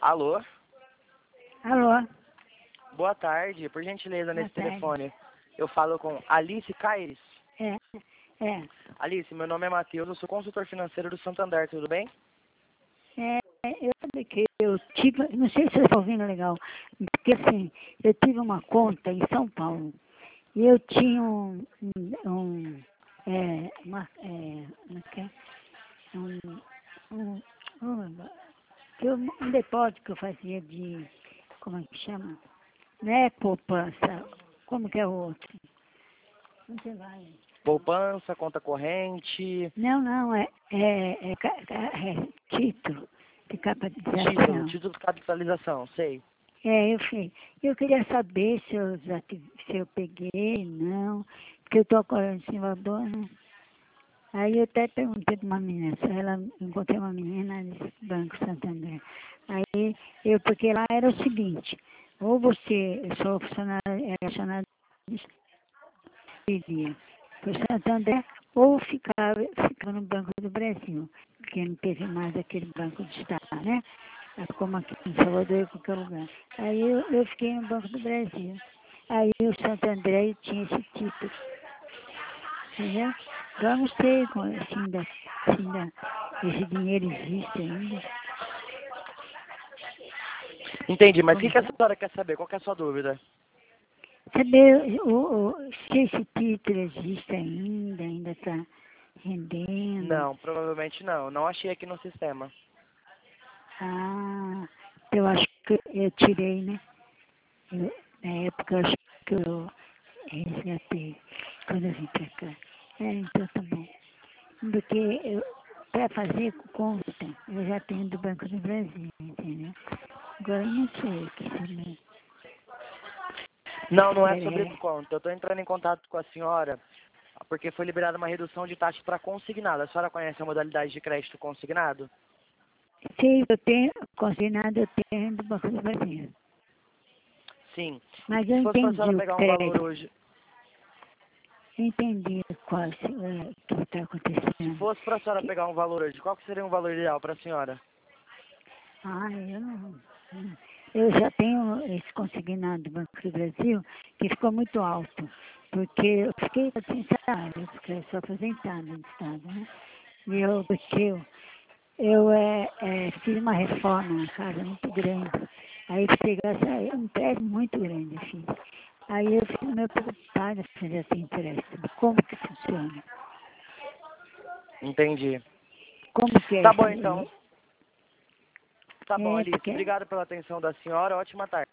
Alô? Alô? Boa tarde, por gentileza, Boa nesse tarde. telefone. Eu falo com Alice Caires. É, é, Alice, meu nome é Matheus, eu sou consultor financeiro do Santander, tudo bem? eu sabia que eu tive, não sei se você está ouvindo legal, porque assim, eu tive uma conta em São Paulo e eu tinha como é que é? Um, um depósito que eu fazia de, como é que chama? Não é poupança, como que é o outro? Não sei lá. Poupança, conta corrente, Não, é título de título, capitalização. título de capitalização, sei. Eu fiz. Eu queria saber se eu peguei, não, porque eu estou agora em Salvador, né? Aí eu até perguntei para uma menina, se ela encontrei uma menina nesse Banco Santander. Aí porque lá era o seguinte, ou você, eu sou funcionário iria para o Santander ou ficava no Banco do Brasil, porque não teve mais aquele Banco de Estado, né? Como aqui em Salvador em qualquer lugar. Aí eu fiquei no Banco do Brasil. Aí o Santander tinha esse título, entendeu? Agora não sei se ainda esse dinheiro existe ainda. Entendi, mas o Como que a que é? senhora quer saber? Qual que é a sua dúvida? Saber se esse título existe ainda está rendendo. Não, provavelmente não. Não achei aqui no sistema. Ah, eu acho que eu tirei, né? Na época eu acho que eu resgatei quando eu vim pra cá. Então tá bom. Porque para fazer conta, eu já tenho do Banco do Brasil, entendeu? Agora eu não sei o que seria. Não, não é sobre É, conta. Eu estou entrando em contato com a senhora porque foi liberada uma redução de taxa para consignado. A senhora conhece a modalidade de crédito consignado? se eu tenho consignado, eu tenho do Banco do Brasil. Sim. Mas E eu se fosse para a senhora entendi o pegar um valor crédito. hoje, Eu entendi o que está se acontecendo. fosse para a senhora pegar um valor hoje, qual que seria um valor ideal para a senhora? Ah, eu já tenho esse consignado do Banco do Brasil que ficou muito alto, porque eu fiquei sem salário, porque eu sou aposentada do Estado, né? E porque eu fiz uma reforma na casa muito grande, aí pegar um prédio muito grande, eu fiz. Aí eu fico meio preocupada se já tem empréstimo. Como que funciona? Entendi. Como que é Tá bom, então. esse? Tá bom, É Alice. porque Obrigado pela atenção da senhora. Ótima tarde.